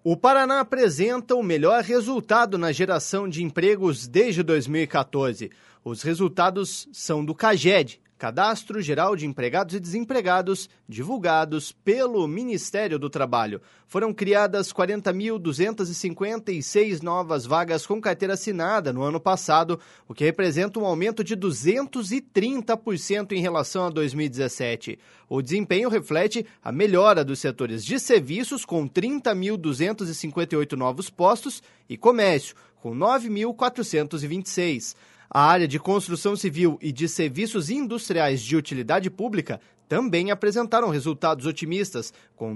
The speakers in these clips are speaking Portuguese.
O Paraná apresenta o melhor resultado na geração de empregos desde 2014. Os resultados são do CAGED, Cadastro Geral de Empregados e Desempregados, divulgados pelo Ministério do Trabalho. Foram criadas 40.256 novas vagas com carteira assinada no ano passado, o que representa um aumento de 230% em relação a 2017. O desempenho reflete a melhora dos setores de serviços, com 30.258 novos postos, e comércio, com 9.426. A área de construção civil e de serviços industriais de utilidade pública também apresentaram resultados otimistas, com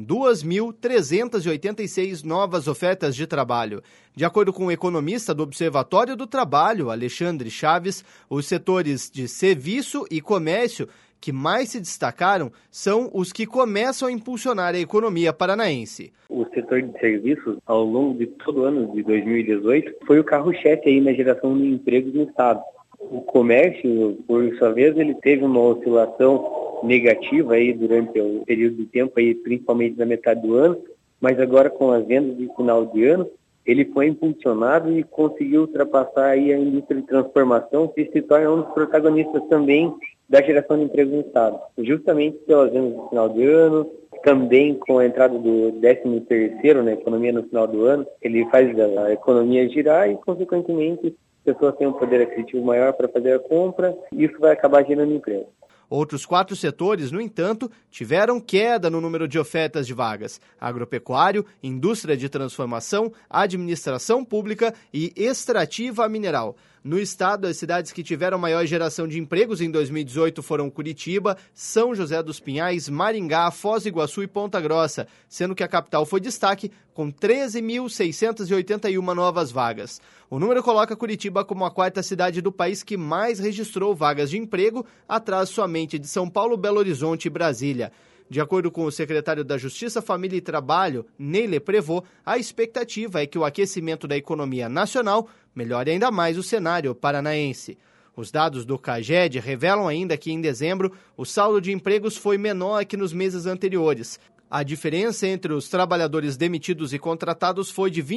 2.386 novas ofertas de trabalho. De acordo com o economista do Observatório do Trabalho, Alexandre Chaves, os setores de serviço e comércio que mais se destacaram são os que começam a impulsionar a economia paranaense. O setor de serviços, ao longo de todo o ano de 2018, foi o carro-chefe aí na geração de empregos no estado. O comércio, por sua vez, ele teve uma oscilação negativa aí durante o período de tempo, aí, principalmente na metade do ano, mas agora com as vendas de final de ano, ele foi impulsionado e conseguiu ultrapassar aí a indústria de transformação, que se torna um dos protagonistas também da geração de emprego no estado. Justamente pelas vendas de final de ano, também com a entrada do 13º na economia no final do ano, ele faz a economia girar e, consequentemente, as pessoas têm um poder aquisitivo maior para fazer a compra e isso vai acabar gerando emprego. Outros 4 setores, no entanto, tiveram queda no número de ofertas de vagas: agropecuário, indústria de transformação, administração pública e extrativa mineral. No estado, as cidades que tiveram maior geração de empregos em 2018 foram Curitiba, São José dos Pinhais, Maringá, Foz do Iguaçu e Ponta Grossa, sendo que a capital foi destaque com 13.681 novas vagas. O número coloca Curitiba como a 4ª cidade do país que mais registrou vagas de emprego, atrás somente de São Paulo, Belo Horizonte e Brasília. De acordo com o secretário da Justiça, Família e Trabalho, Neile Prevot, a expectativa é que o aquecimento da economia nacional melhore ainda mais o cenário paranaense. Os dados do CAGED revelam ainda que, em dezembro, o saldo de empregos foi menor que nos meses anteriores. A diferença entre os trabalhadores demitidos e contratados foi de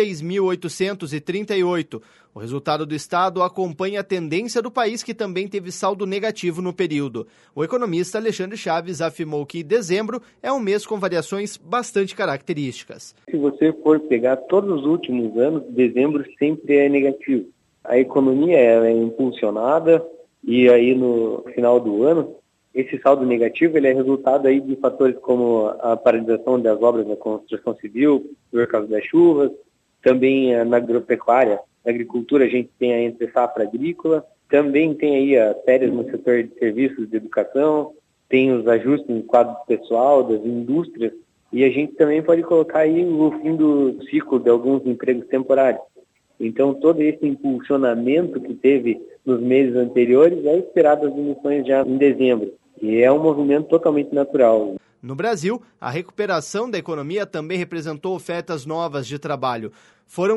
26.838. O resultado do estado acompanha a tendência do país, que também teve saldo negativo no período. O economista Alexandre Chaves afirmou que dezembro é um mês com variações bastante características. Se você for pegar todos os últimos anos, dezembro sempre é negativo. A economia é impulsionada e aí no final do ano, esse saldo negativo ele é resultado aí de fatores como a paralisação das obras da construção civil, por causa das chuvas, também na agropecuária, na agricultura a gente tem a entre-safra agrícola, também tem aí as férias no setor de serviços de educação, tem os ajustes no quadro pessoal, das indústrias, e a gente também pode colocar aí o fim do ciclo de alguns empregos temporários. Então, todo esse impulsionamento que teve nos meses anteriores é esperado as emissões já em dezembro. E é um movimento totalmente natural. No Brasil, a recuperação da economia também representou ofertas novas de trabalho. Foram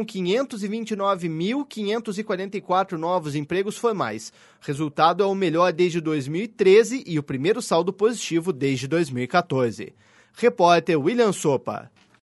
529.544 novos empregos formais. O resultado é o melhor desde 2013 e o primeiro saldo positivo desde 2014. Repórter William Sopa.